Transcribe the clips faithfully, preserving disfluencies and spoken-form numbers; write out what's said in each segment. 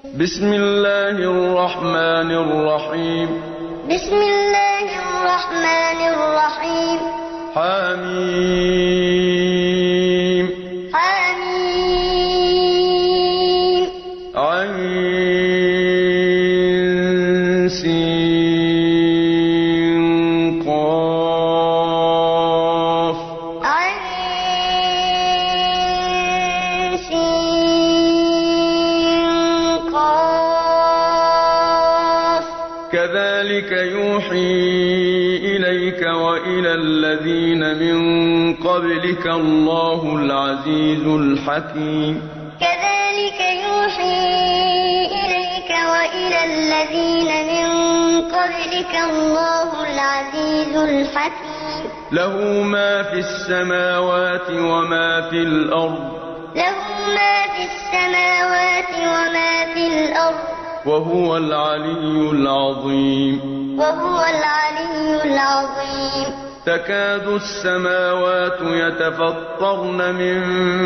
بسم الله الرحمن الرحيم بسم الله الرحمن الرحيم حميم حميم عين سين قاف عين سين قاف كذلك يوحي إليك وإلى الذين من قبلك الله العزيز الحكيم كذلك يوحي إليك وإلى الذين من قبلك الله العزيز الحكيم له ما في السماوات وما في الأرض له ما في السماوات وما في الأرض وهو العلي العظيم وهو العلي العظيم تكاد السماوات يتفطرن من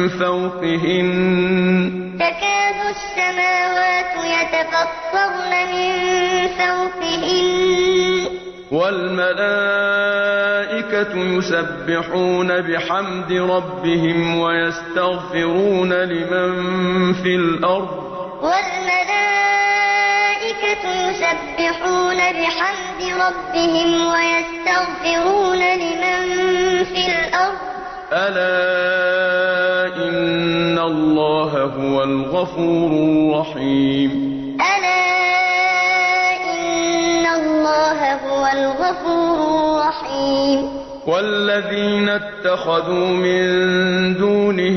فوقهن تكاد السماوات يتفطرن من فوقهن والملائكة يسبحون بحمد ربهم ويستغفرون لمن في الأرض والملائكة يسبحون بحمد ربهم ويستغفرون لمن في الأرض ألا إن الله هو الغفور الرحيم ألا إن الله هو الغفور الرحيم والذين اتخذوا من دونه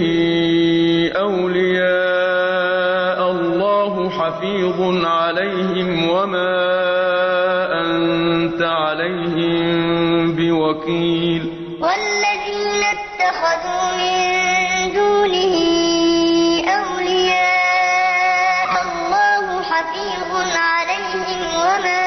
أولياء الله حفيظ عليهم وما أنت عليهم بوكيل والذين اتخذوا من دونه أولياء الله حفيظ عليهم وما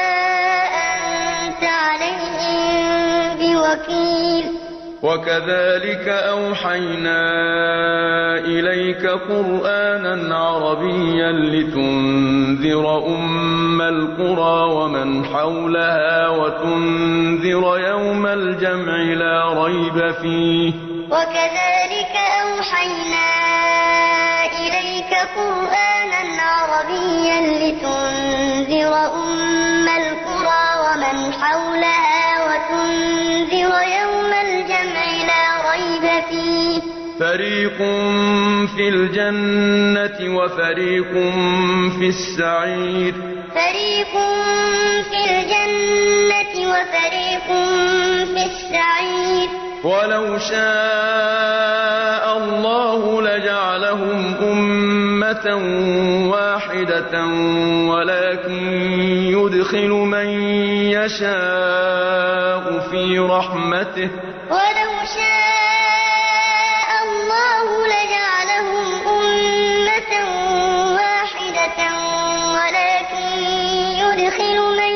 أنت عليهم بوكيل وكذلك أوحينا إليك قرآنا عربيا لتنذر أم القرى ومن حولها وتنذر يوم الجمع لا ريب فيه وكذلك أوحينا إليك قرآنا عربيا لتنذر أم القرى ومن حولها وتنذر يوم الجمع لا ريب فيه فريق في الجنة وفريق في السعير فريق في الجنة وفريق في السعير ولو شاء الله لجعلهم أمة واحدة ولكن يدخل من يشاء في رحمته ولو شاء الله لجعلهم أمة واحدة ولكن يدخل من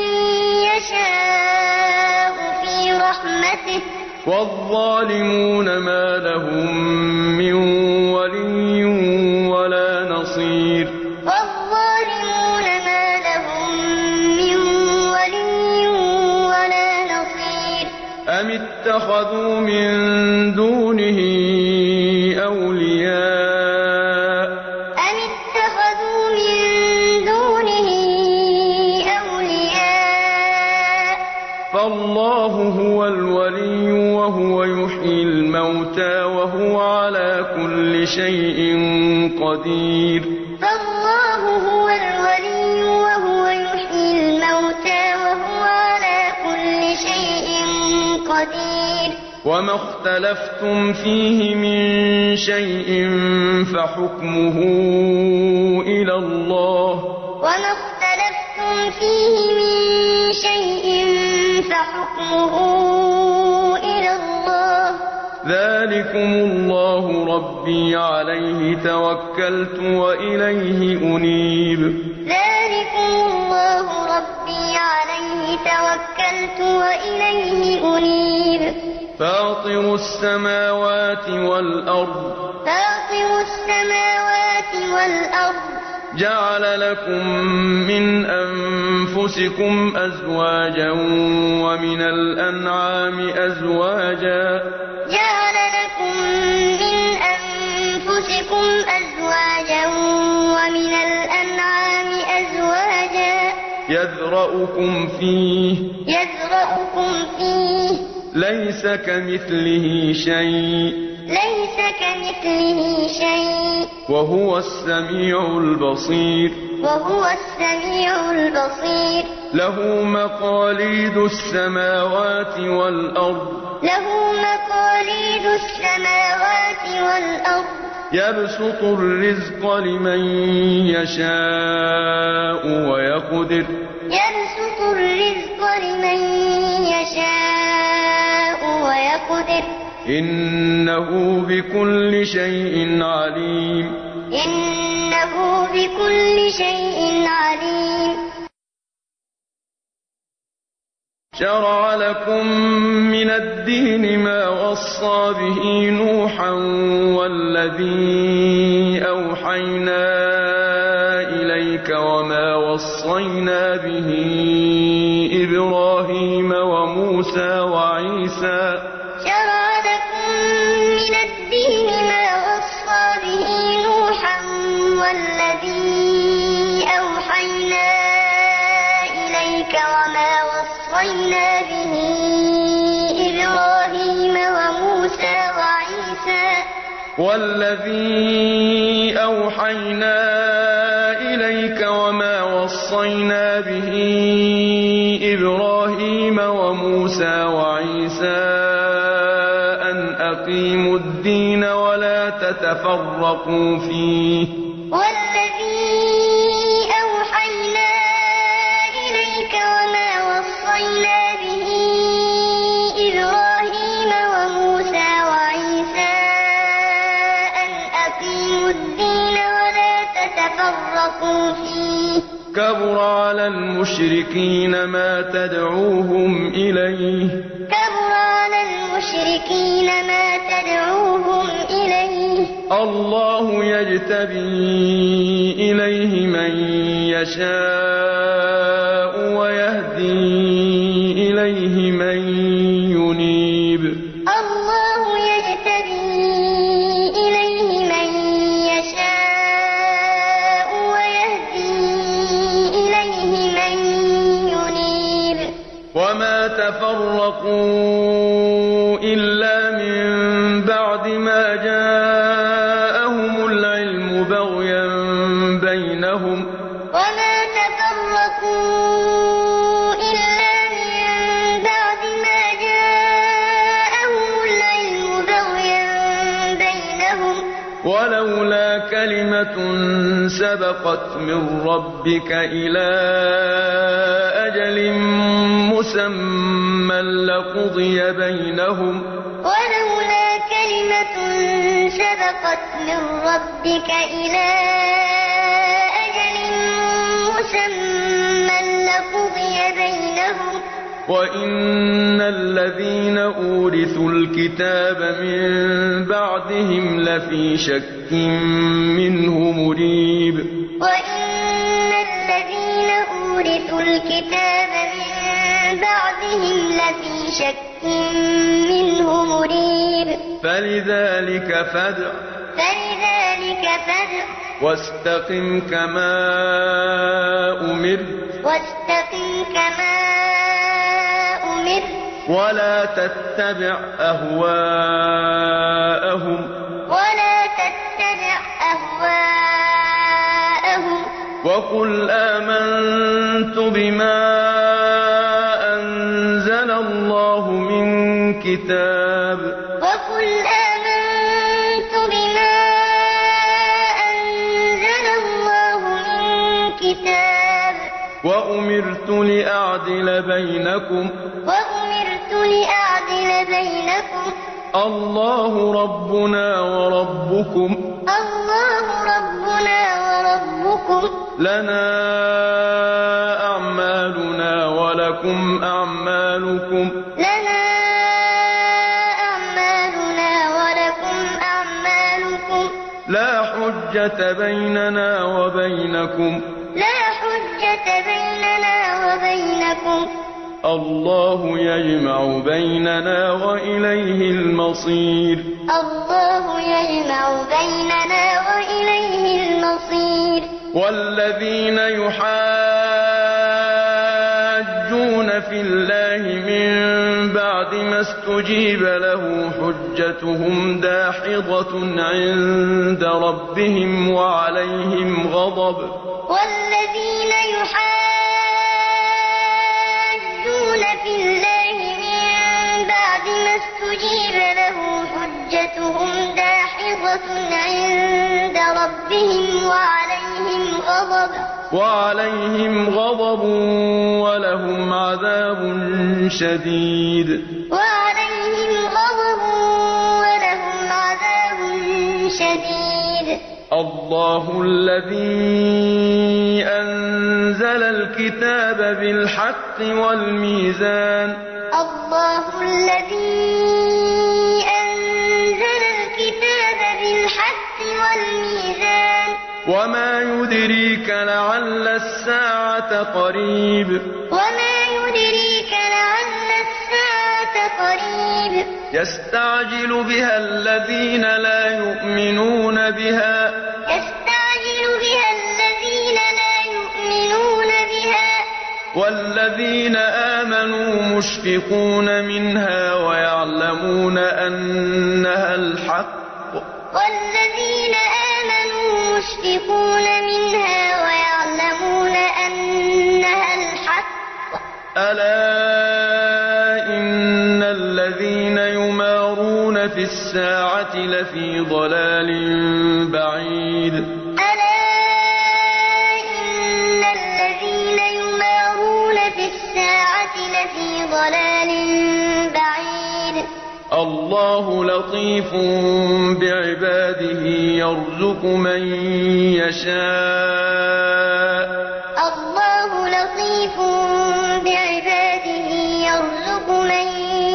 يشاء في رحمته والظالمون ما لهم من ولي ولا نصير والظالمون ما لهم من ولي ولا نصير أم اتخذوا من دونه أولياء أم اتخذوا من دونه أولياء فالله هو الولي وهو يحيي الموتى وهو على كل شيء قدير فالله هو الولي وهو يحيي الموتى وهو على كل شيء قدير وما اختلفتم فيه من شيء فحكمه إلى الله وما اختلفتم فيه من شيء فحكمه إلى الله ذلكم الله ربي عليه توكلت وإليه أنيب ذلكم الله ربي عليه توكلت وإليه أنيب فاطر السماوات والأرض فاطر السماوات والأرض جعل لكم من أنفسكم أزواجا ومن الأنعام أزواجا جعل لكم من أنفسكم أزواجا ومن الأنعام أزواجا يذرأكم فيه يذرأكم فيه ليس كمثله شيء ليس كمثله شيء وهو السميع البصير وهو السميع البصير له مقاليد السماوات والأرض له مقاليد السماوات والأرض يبسط الرزق لمن يشاء ويقدر يبسط الرزق لمن يشاء ويقدر إنه بكل شيء عليم إنه بكل شيء عليم شرع لكم من الدين ما وصى به نوحا والذي أوحينا إليك وما وصينا به إبراهيم وموسى وعيسى شرع لكم من الدين ما وصى به نوحا والذي أوحينا إليك وما وصينا به إبراهيم وموسى وعيسى والذي أوحينا إليك وما وصينا به إبراهيم وموسى وعيسى أن أقيموا الدين ولا تتفرقوا فيه والذي أوحينا إليك وما وصينا به إبراهيم وموسى وعيسى أن أقيموا الدين ولا تتفرقوا فيه كبر على المشركين ما تدعوهم إليه كبر على المشركين ما تدعوهم إليه الله يجتبي إليه من يشاء ويهدي إليه من ينيب الله يجتبي إليه من يشاء ويهدي إليه من ينيب وما تفرقوا إلا من بعد ما جاءهم العلم بغيا بينهم وما تفرقوا إلا من بعد ما جاءهم العلم بغيا بينهم ولولا كلمة سبقت من ربك إلى أجل مسمى لقضي بينهم ولولا كلمة سبقت من ربك إلى أجل مسمى لقضي بينهم وإن الذين أورثوا الكتاب من بعدهم لفي شك منه مريب وإن الذين أورثوا الكتاب من بعدهم لفي شك منه مريب فلذلك فادع فلذلك فادع واستقم كما أمرت واستقم كما أمرت ولا تتبع أهواءهم ولا تتبع أهواءهم وقل آمنت بما أنزل الله من كتاب وقل آمنت بما أنزل الله من كتاب وأمرت لأعدل بينكم وأمرت لأعدل بينكم الله ربنا وربكم الله ربنا وربكم لنا أعمالنا ولكم أعمالكم لنا أعمالنا ولكم أعمالكم لا حجة حجة بيننا وبينكم لا حجة بيننا وبينكم الله يجمع بيننا وإليه المصير الله يجمع بيننا وإليه المصير والذين يحاجون في الله من بعد ما استجيب له حجتهم داحضة عند ربهم وعليهم غضب والذين يحاجون في الله من بعد ما استجيب له حجتهم داحضة عند ربهم وعليهم غضب وعليهم غضب ولهم عذاب شديد وعليهم غضب ولهم عذاب شديد الله الذي أنزل الكتاب بالحق والميزان الله الذي أنزل الكتاب بالحق والميزان وما يدريك لعل الساعة قريب وما يدريك لعل الساعة قريب يستعجل بها الذين لا يؤمنون بها يستعجل بها الذين لا يؤمنون بها والذين آمنوا مشفقون منها ويعلمون أنها الحق والذين آمنوا مشفقون منها ويعلمون أنها الحق ألا إن الذين يمارون في الساعة لفي ضلال بعيد ألا إن الذين يمارون في الساعة لفي ضلال بعيد الله لطيف بعباده يرزق من يشاء الله لطيف بعباده يرزق من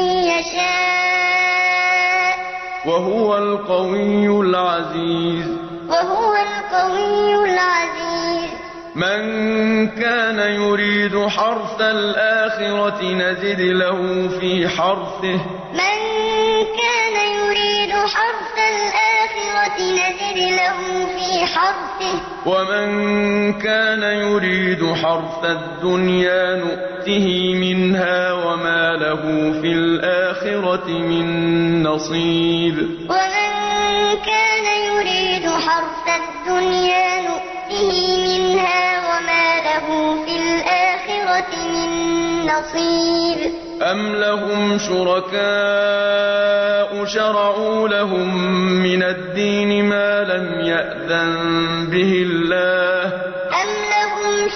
يشاء وهو القوي العزيز وهو القوي العزيز من كان يريد حرث الآخرة نزد له في حرثه من كان يريد حرث الآخرة نزد له في حرثه ومن كان يريد حرث الدنيا نؤته منها وما له في الآخرة من نصيب ومن كان يريد حرث الدنيا نؤته منها وما له في الآخرة من نصيب أم لهم شركاء شرعوا لهم من الدين ما لم يأذن به الله أم لهم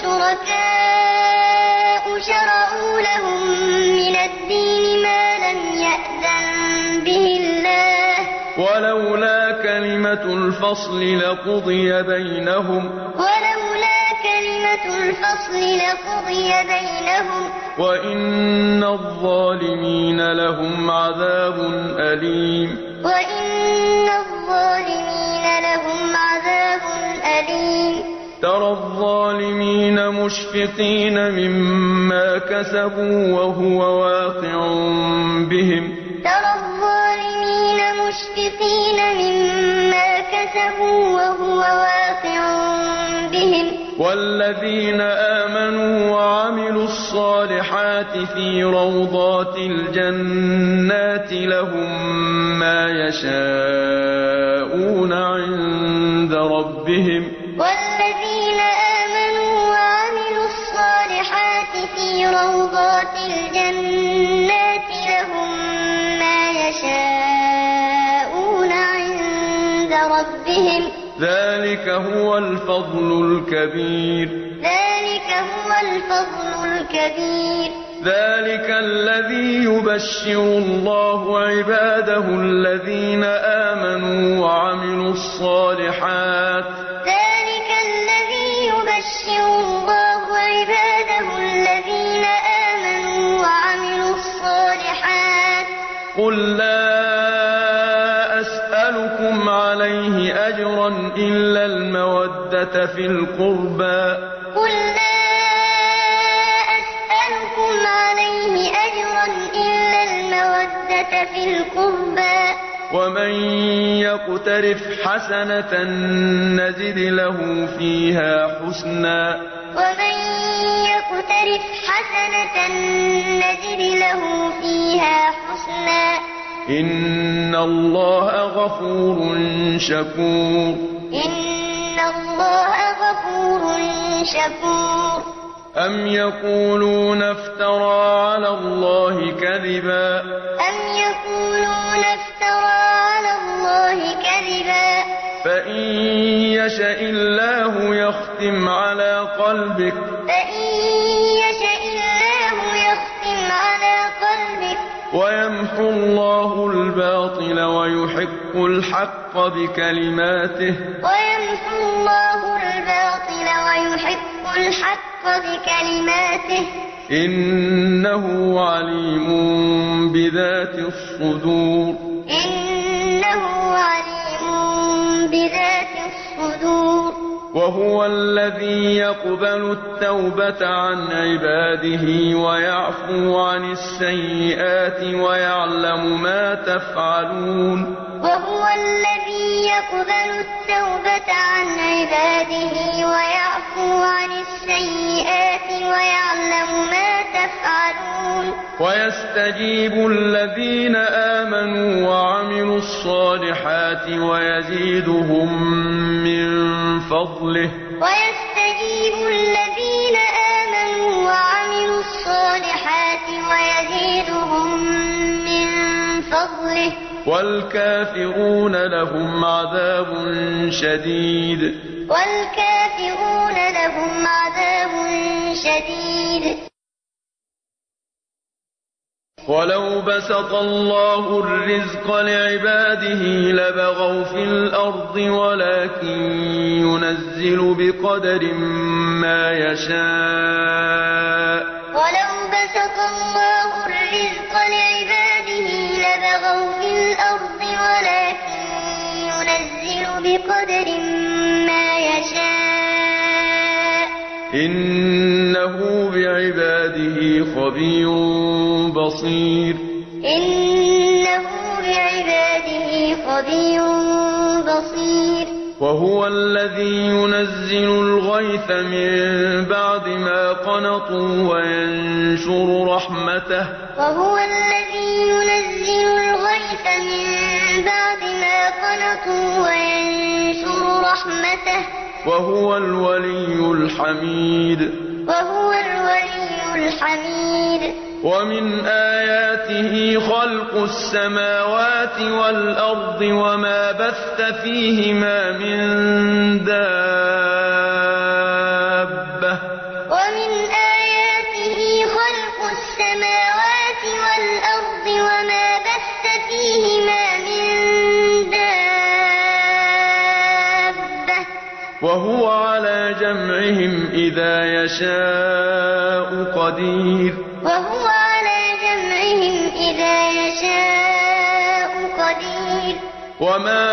شركاء شرعوا لهم من الدين ما لم يأذن به الله ولولا كلمة الفصل لقضي بينهم ولولا كلمة الفصل لقضي بينهم وإن الظالمين لهم عذاب أليم وإن الظالمين لهم عذاب أليم ترى الظالمين مشفقين مما كسبوا وهو واقع بهم ترى الظالمين مشفقين مما كسبوا وهو واقع بهم والذين آمنوا وعملوا الصالحات في روضات الجنات لهم ما يشاءون عند ربهم والذين آمنوا وعملوا الصالحات في روضات الجنات لهم ما يشاءون عند ربهم ذلك هو الفضل الكبير ذلك هو الفضل الكبير ذلك الذي يبشر الله عباده الذين آمنوا وعملوا الصالحات ذلك الذي يبشر الله عباده الذين آمنوا وعملوا الصالحات قل لا أسألكم عليه أجرا إلا المودة في القربى قل لا أسألكم عليه أجرا إلا المودة في القربى ومن يقترف حسنة نزد له فيها حسنا ومن يقترف حسنة نزد له فيها حسنا إن الله غفور شكور إن الله غفور شكور أم يقولون افترى على الله كذبا أم يقولون افترى على الله كذبا فإن يشأ الله يختم على قلبك فإن يشأ الله يختم على قلبك ويمحو الله الباطل ويحق الحق بكلماته ويمحو الله الباطل ويحق الحق بكلماته إنه عليم بذات الصدور إنه عليم بذات الصدور وهو الذي يقبل التوبة عن عباده ويعفو عن السيئات ويعلم ما تفعلون وهو الذي يقبل التوبة عن عباده ويعفو عن السيئات ويعلم ما تفعلون ويستجيب الذين آمنوا وعملوا الصالحات ويزيدهم من فضله ويستجيب الذين آمنوا وعملوا الصالحات ويزيدهم من فضله والكافرون لهم عذاب شديد والكافرون لهم عذاب شديد ولو بسط الله الرزق لعباده لبغوا في الأرض ولكن ينزل بقدر ما يشاء ولو بسط الله الرزق لعباده لبغوا في الأرض ولكن ينزل بقدر ما يشاء إنه بعباده خبير بصير إنه بعباده خبير بصير وهو الذي ينزل الغيث من بعد ما قنطوا وينشر رحمته وهو الذي ينزل الغيث من بعد ما قنطوا وينشر رحمته وهو الولي الحميد وهو الولي الحميد ومن آياته خلق السماوات والأرض وما بث فيهما من دابة ومن آياته خلق السماوات والأرض وما بث فيهما من دابة وهو على جمعهم إذا يشاء قدير وهو على جمعهم إذا يشاء قدير وما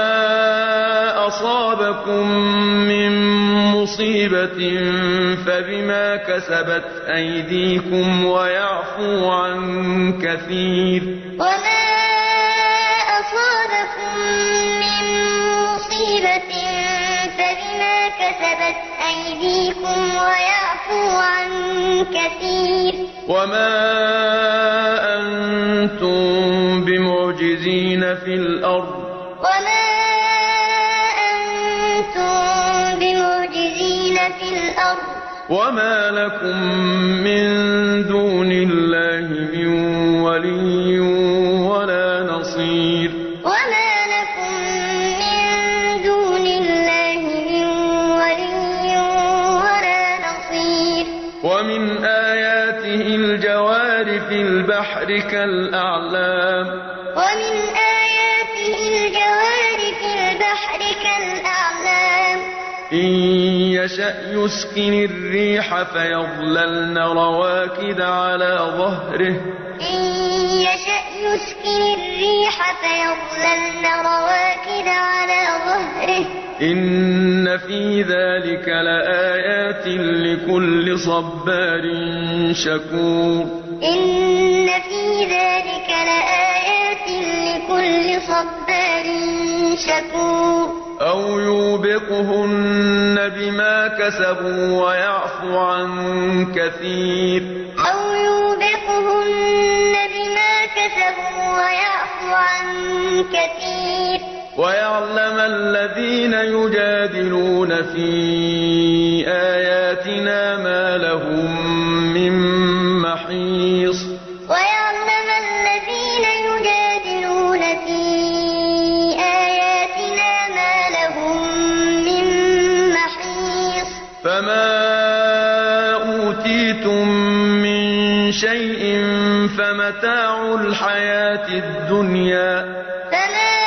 أصابكم من مصيبة فبما كسبت أيديكم ويعفو عن كثير وما أصابكم من مصيبة فبما كسبت أيديكم ويعفو عن كثير وما أنتم بمعجزين في الأرض وما أنتم بمعجزين في الأرض وما لكم من دون الله من ولي ولا نصير وما لكم من دون الله من ولي ولا نصير ومن آياته الجوار في البحر كالأعلام ومن آياته الجوار في البحر كالأعلام إن يشأ يسكن الريح فيظللن رواكد على ظهره إن يشأ يسكن الريح فيظللن رواكد على ظهره إن في ذلك لآيات لكل صبار شكور إن في ذلك لآيات لكل صبار شكور أو يوبقهن بما كسبوا ويعفو عن كثير أو يوبقهن بما كسبوا ويعفو عن كثير ويعلم الذين يجادلون في آياتنا ما لهم من محيص ويعلم الذين يجادلون في آياتنا ما لهم من محيص فما أوتيتم من شيء فمتاع الحياة الدنيا فما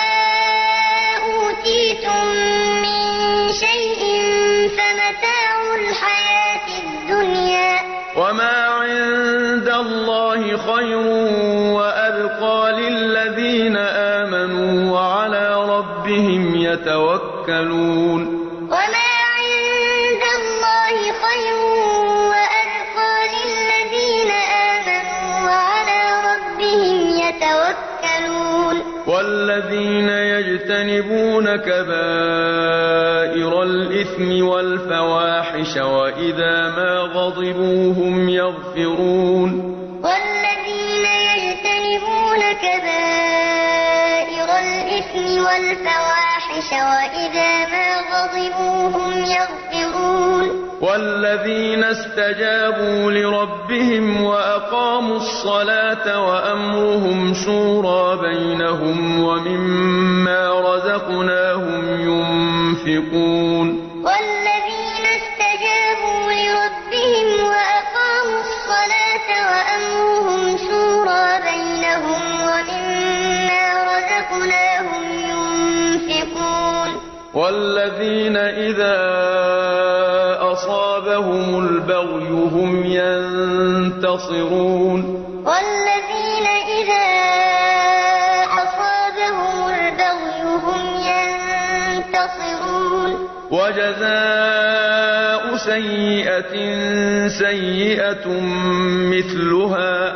أوتيتم من شيء فمتاع الحياة الدنيا وما عند الله خير وأبقى للذين آمنوا وعلى ربهم يتوكلون وما عند الله خير وأبقى للذين آمنوا وعلى ربهم يتوكلون والذين يجتنبون كبائر الإثم والفواحش وإذا ما غضبوا هم يغفرون والذين يجتنبون كبائر الإثم والفواحش وإذا ما غضبوا هم يغفرون والذين استجابوا لربهم وأقاموا الصلاة وأمرهم شورى بينهم ومما رزقناهم ينفقون والذين استجابوا لربهم وأقاموا الصلاة وأمرهم شورى بينهم ومما رزقناهم ينفقون والذين إذا أصابهم البغي هم ينتصرون والذين إذا أصابهم البغي هم ينتصرون وجزاء سيئة سيئة مثلها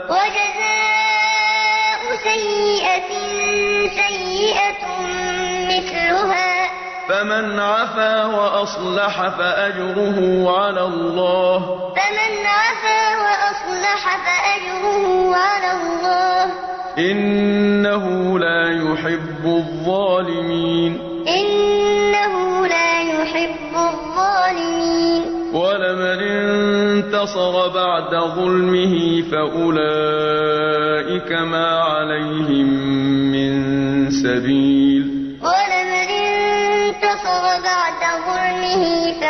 وجزاء سيئة سيئة مثلها فمن عفا وأصلح فأجره على الله فمن عفا وأصلح فأجره على الله إنه لا يحب الظالمين إنه لا يحب الظالمين ولمن انتصر بعد ظلمه فأولئك ما عليهم من سبيل ولمن انتصر بعد ظلمه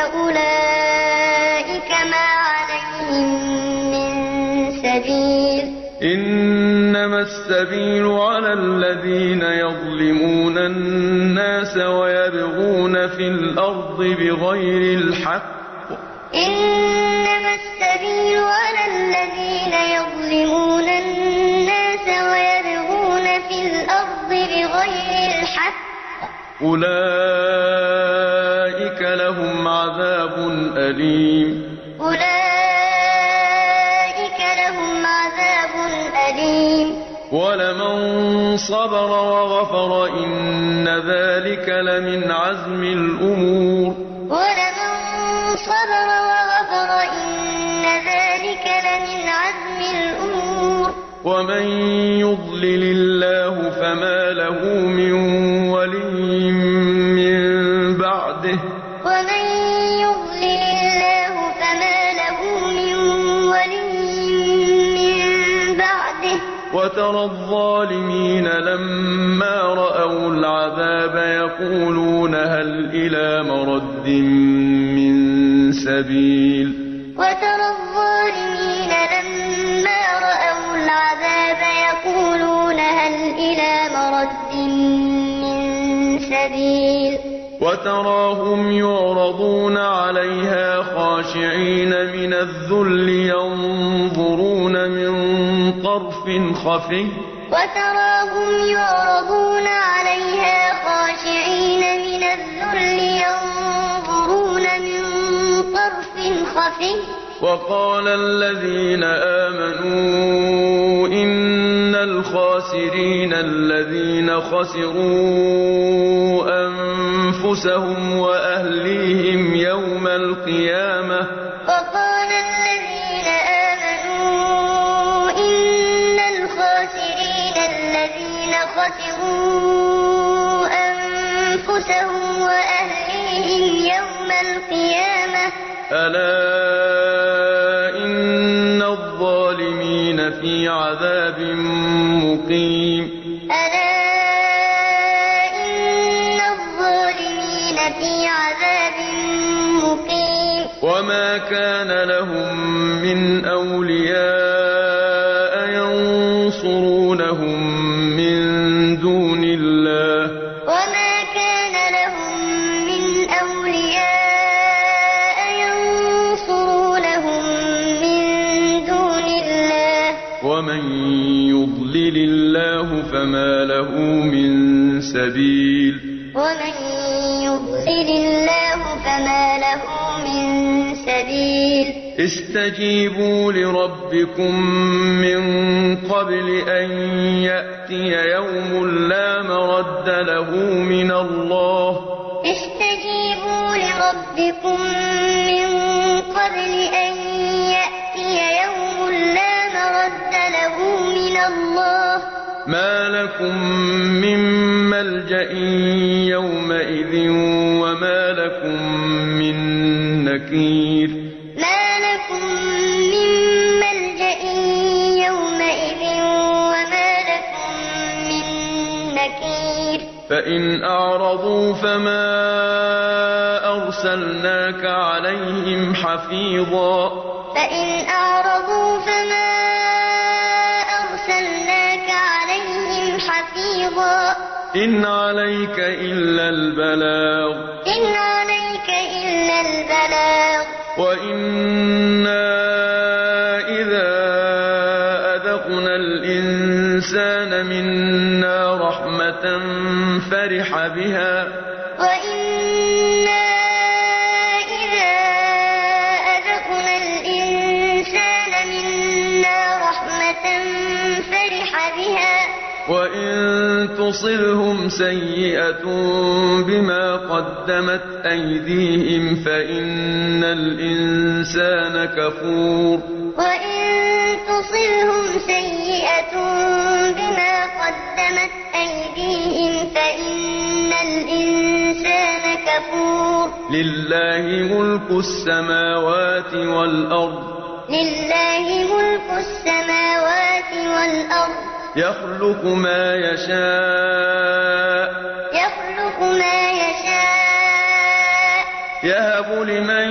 فأولئك ما عليهم من سبيل إنما السبيل على الذين يظلمون الناس ويبغون في الأرض بغير الحق إنما السبيل على الذين يظلمون الناس ويبغون في الأرض بغير الحق أولئك لهم عذاب أليم أولئك لهم عذاب أليم ولمن صبر وغفر إن ذلك لمن عزم الأمور ولمن صبر وغفر إن ذلك لمن عزم الأمور ومن يضلل الله فما له من ولي من بعده ومن يضلل الله فما له من ولي من بعده وترى الظالمين لما رأوا العذاب يقولون هل إلى مرد من سبيل وترى الظالمين لما رأوا العذاب يقولون هل إلى مرد من سبيل وتراهم يعرضون عليها خاشعين من الذل ينظرون من طرف خفي وتراهم يعرضون عليها خاشعين من الذل خفي وقال الذين آمنوا إن الخاسرين الذين خسروا أنفسهم وأهليهم يوم القيامة وقال الذين آمنوا إن الخاسرين الذين خسروا أنفسهم وأهليهم يوم القيامة ألا إن الظالمين في عذاب مقيم ألا إن الظالمين في عذاب مقيم وما كان لهم من أولياء ينصرونهم من دون الله وما كان لهم من أولياء ينصرونهم من دون الله ومن يضلل الله فما له من سبيل ومن يضلل الله فما له من سبيل استجيبوا لربكم من قبل أن يأتي يوم لا مرد له من الله استجيبوا لربكم من قبل أن يأتي يوم لا مرد له من الله ما لكم من ملجأ يومئذ وما لكم من نكير ما لكم من ملجأ يومئذ وما لكم من نكير فإن أعرضوا فما أرسلناك عليهم حفيظا فإن أعرضوا فما أرسلناك عليهم حفيظا إن عليك إلا البلاغ إن عليك إلا البلاغ وإنا إذا أذقنا الإنسان منا رحمة فرح بها وإنا إذا أذقنا الإنسان منا رحمة فرح بها وإن تصلهم سيئة بما قدمت أيديهم فإن الإنسان كفور وإن تصلهم سيئة بما قدمت أيديهم فإن الإنسان كفور لله ملك السماوات والأرض لله ملك السماوات والأرض يخلق ما يشاء يخلق ما يشاء يهب لمن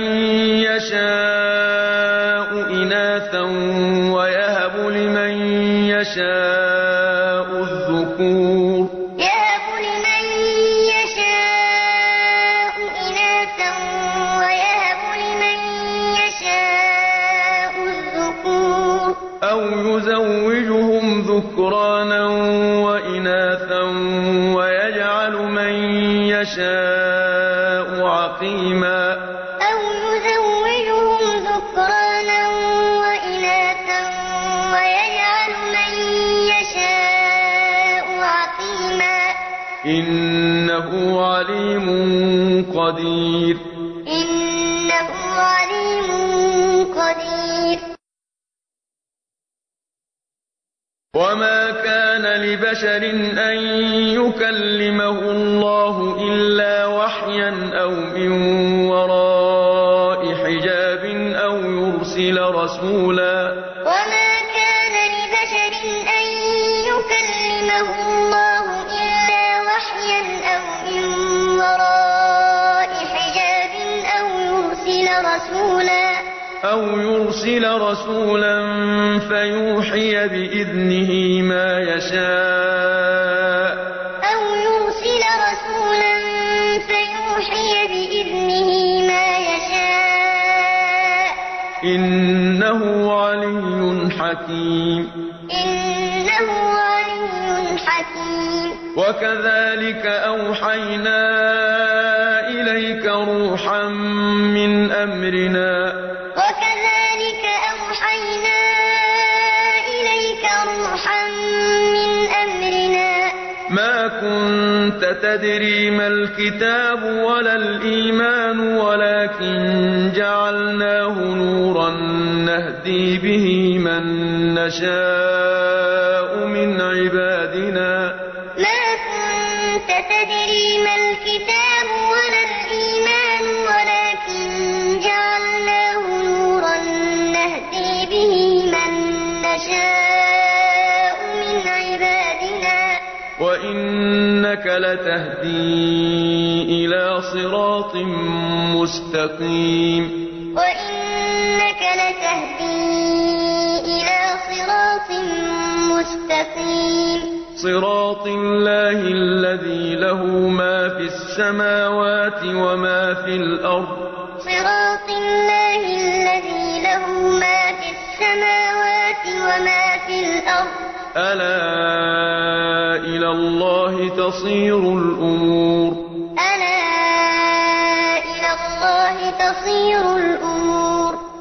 يشاء إناثا ويهب لمن يشاء الذكور يهب لمن يشاء إناثا ويهب لمن يشاء الذكور أو يزوجهم ذكرانا وإناثا ويجعل من يشاء عقيما أو يزوجهم ذكرانا وإناثا ويجعل من يشاء عقيما إنه عليم قدير إنه عليم قدير وما كان لبشر أن يكلمه الله إلا وحيا أو من وراء حجاب أو يرسل رسولا وما كان لبشر أن يكلمه الله إلا وحيا أو من وراء حجاب أو يرسل رسولا أو يرسل رسولا فيوحي بإذنه ما يشاء أو يرسل رسولا فيوحي بإذنه ما يشاء إنه علي حكيم إنه علي حكيم وكذلك أوحينا إليك روحا من أمرنا كنت تدري ما الكتاب ولا الإيمان ولكن جعلناه نورا نهدي به من نشاء من عبادنا ما كنت تدري ما الكتاب ولا الإيمان ولكن جعلناه نورا نهدي به من نشاء من عبادنا وإنك لتهدي إلى صراط مستقيم وإنك لتهدي إلى صراط مستقيم صراط الله الذي له ما في السماوات وما في الأرض صراط الله الذي له ما في السماوات وما في الأرض ألا إلى الله تصير الأمور ألا إلى الله تصير الأمور